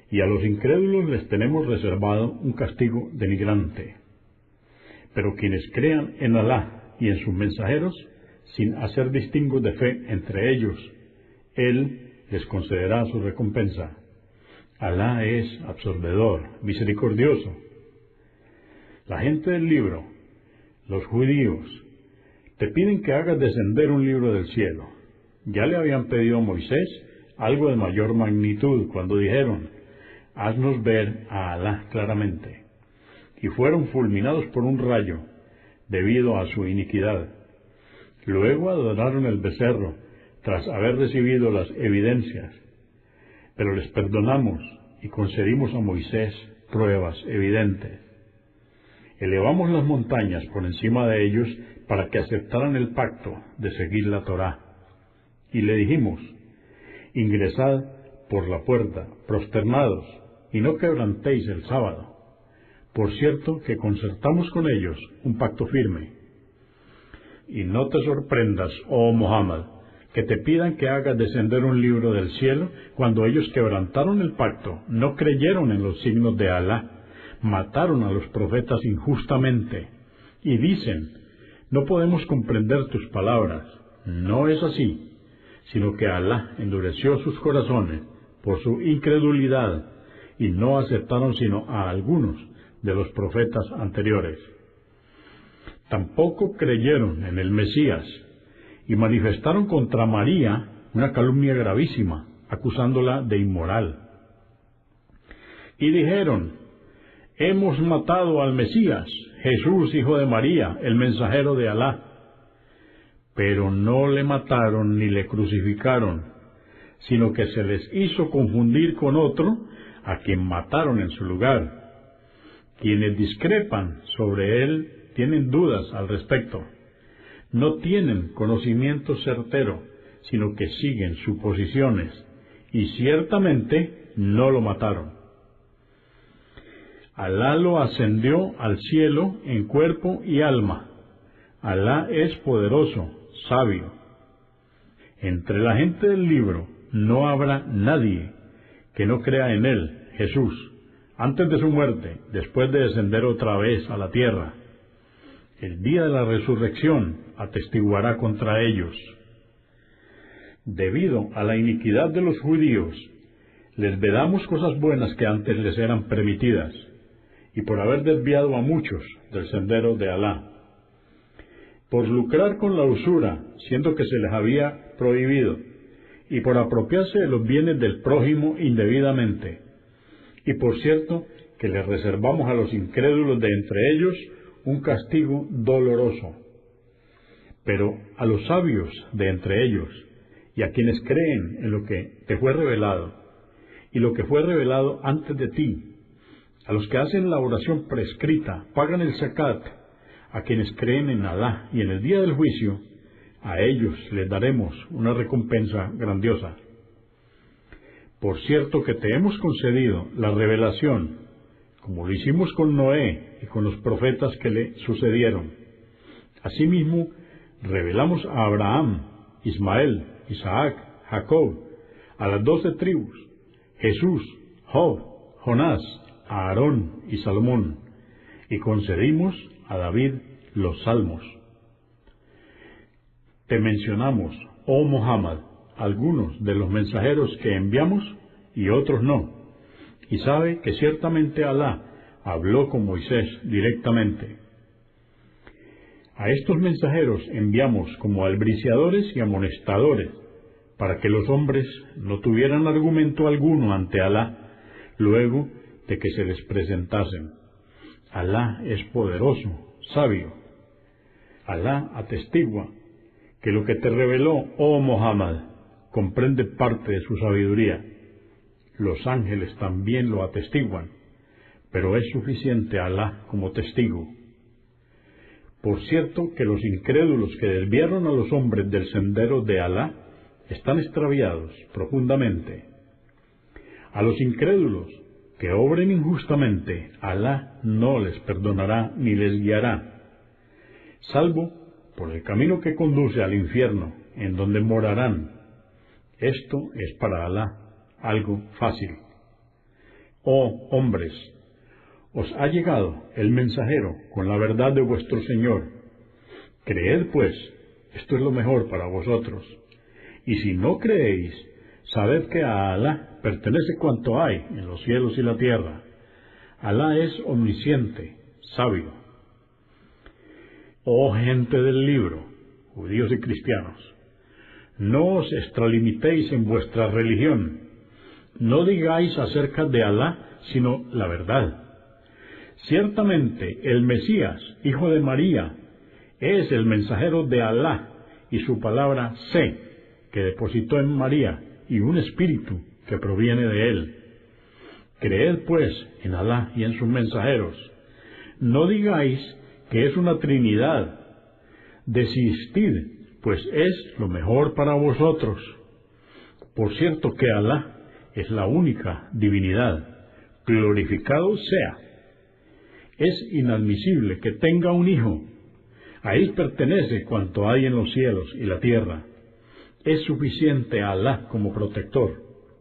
y a los incrédulos les tenemos reservado un castigo denigrante. Pero quienes crean en Alá y en sus mensajeros, sin hacer distingos de fe entre ellos, Él les concederá su recompensa. Alá es absorbedor, misericordioso. La gente del libro, los judíos, te piden que hagas descender un libro del cielo. Ya le habían pedido a Moisés algo de mayor magnitud cuando dijeron, haznos ver a Alá claramente. Y fueron fulminados por un rayo, debido a su iniquidad. Luego adoraron el becerro, tras haber recibido las evidencias. Pero les perdonamos y concedimos a Moisés pruebas evidentes. Elevamos las montañas por encima de ellos para que aceptaran el pacto de seguir la Torá. Y le dijimos, ingresad por la puerta, prosternados, y no quebrantéis el sábado. Por cierto que concertamos con ellos un pacto firme. Y no te sorprendas, oh Muhammad, que te pidan que hagas descender un libro del cielo cuando ellos quebrantaron el pacto, no creyeron en los signos de Alá, mataron a los profetas injustamente, y dicen, no podemos comprender tus palabras. No es así, sino que Alá endureció sus corazones por su incredulidad, y no aceptaron sino a algunos de los profetas anteriores. Tampoco creyeron en el Mesías, y manifestaron contra María una calumnia gravísima, acusándola de inmoral. Y dijeron, hemos matado al Mesías, Jesús, hijo de María, el mensajero de Alá. Pero no le mataron ni le crucificaron, sino que se les hizo confundir con otro, a quien mataron en su lugar. Quienes discrepan sobre él tienen dudas al respecto. No tienen conocimiento certero, sino que siguen suposiciones, y ciertamente no lo mataron. Alá lo ascendió al cielo en cuerpo y alma. Alá es poderoso, sabio. Entre la gente del libro no habrá nadie que no crea en él, Jesús, antes de su muerte, después de descender otra vez a la tierra. El día de la resurrección atestiguará contra ellos. Debido a la iniquidad de los judíos, les vedamos cosas buenas que antes les eran permitidas, y por haber desviado a muchos del sendero de Alá. Por lucrar con la usura, siendo que se les había prohibido, y por apropiarse de los bienes del prójimo indebidamente. Y por cierto, que les reservamos a los incrédulos de entre ellos un castigo doloroso. Pero a los sabios de entre ellos, y a quienes creen en lo que te fue revelado, y lo que fue revelado antes de ti, a los que hacen la oración prescrita, pagan el zakat, a quienes creen en Alá y en el día del juicio, a ellos les daremos una recompensa grandiosa. Por cierto que te hemos concedido la revelación, como lo hicimos con Noé y con los profetas que le sucedieron. Asimismo, revelamos a Abraham, Ismael, Isaac, Jacob, a las doce tribus, Jesús, Job, Jonás, a Aarón y Salomón, y concedimos a David los salmos. Te mencionamos, oh Muhammad, algunos de los mensajeros que enviamos y otros no, y sabe que ciertamente Alá habló con Moisés directamente. A estos mensajeros enviamos como albriciadores y amonestadores, para que los hombres no tuvieran argumento alguno ante Alá, luego de que se les presentasen. Alá es poderoso, sabio. Alá atestigua que lo que te reveló, oh Muhammad, comprende parte de su sabiduría. Los ángeles también lo atestiguan, pero es suficiente Alá como testigo. Por cierto que los incrédulos que desviaron a los hombres del sendero de Alá están extraviados profundamente. A los incrédulos que obren injustamente, Alá no les perdonará ni les guiará, salvo por el camino que conduce al infierno, en donde morarán. Esto es para Alá algo fácil. Oh hombres, os ha llegado el mensajero con la verdad de vuestro Señor. Creed pues, esto es lo mejor para vosotros. Y si no creéis, sabed que a Alá pertenece cuanto hay en los cielos y la tierra. Alá es omnisciente, sabio. Oh gente del libro, judíos y cristianos, no os extralimitéis en vuestra religión. No digáis acerca de Alá sino la verdad. Ciertamente el Mesías, hijo de María, es el mensajero de Alá y su palabra sé, que depositó en María, y un espíritu que proviene de él. Creed pues en Alá y en sus mensajeros. No digáis que es una trinidad. Desistid, pues es lo mejor para vosotros. Por cierto que Alá es la única divinidad. Glorificado sea. Es inadmisible que tenga un hijo. A él pertenece cuanto hay en los cielos y la tierra. Es suficiente a Alá como protector.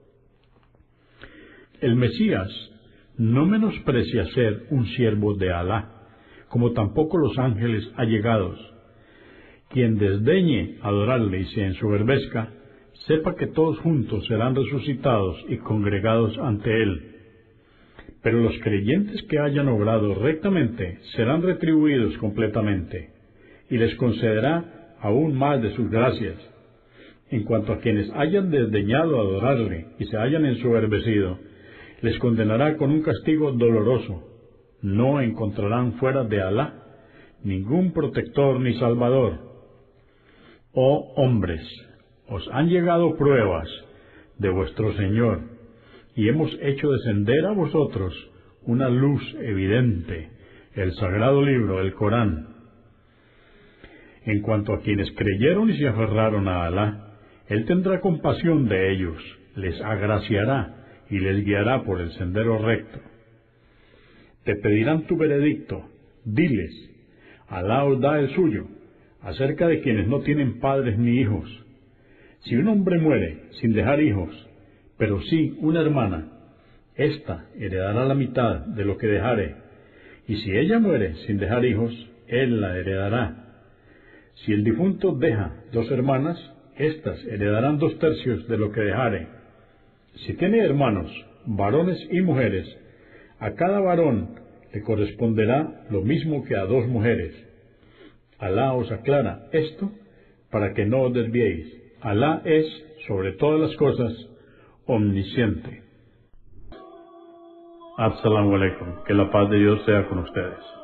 El Mesías no menosprecia ser un siervo de Alá, como tampoco los ángeles allegados. Quien desdeñe adorarle y se ensoberbezca, sepa que todos juntos serán resucitados y congregados ante él. Pero los creyentes que hayan obrado rectamente serán retribuidos completamente, y les concederá aún más de sus gracias. En cuanto a quienes hayan desdeñado adorarle y se hayan ensoberbecido, les condenará con un castigo doloroso. No encontrarán fuera de Alá ningún protector ni salvador. Oh hombres, os han llegado pruebas de vuestro Señor, y hemos hecho descender a vosotros una luz evidente, el sagrado libro, el Corán. En cuanto a quienes creyeron y se aferraron a Alá, Él tendrá compasión de ellos, les agraciará y les guiará por el sendero recto. Te pedirán tu veredicto, diles, Alá os da el suyo, acerca de quienes no tienen padres ni hijos. Si un hombre muere sin dejar hijos, pero sí una hermana, ésta heredará la mitad de lo que dejare, y si ella muere sin dejar hijos, él la heredará. Si el difunto deja dos hermanas, éstas heredarán dos tercios de lo que dejare. Si tiene hermanos, varones y mujeres, a cada varón le corresponderá lo mismo que a dos mujeres. Alá os aclara esto para que no os desviéis. Alá es, sobre todas las cosas, omnisciente. Assalamu alaikum. Que la paz de Dios sea con ustedes.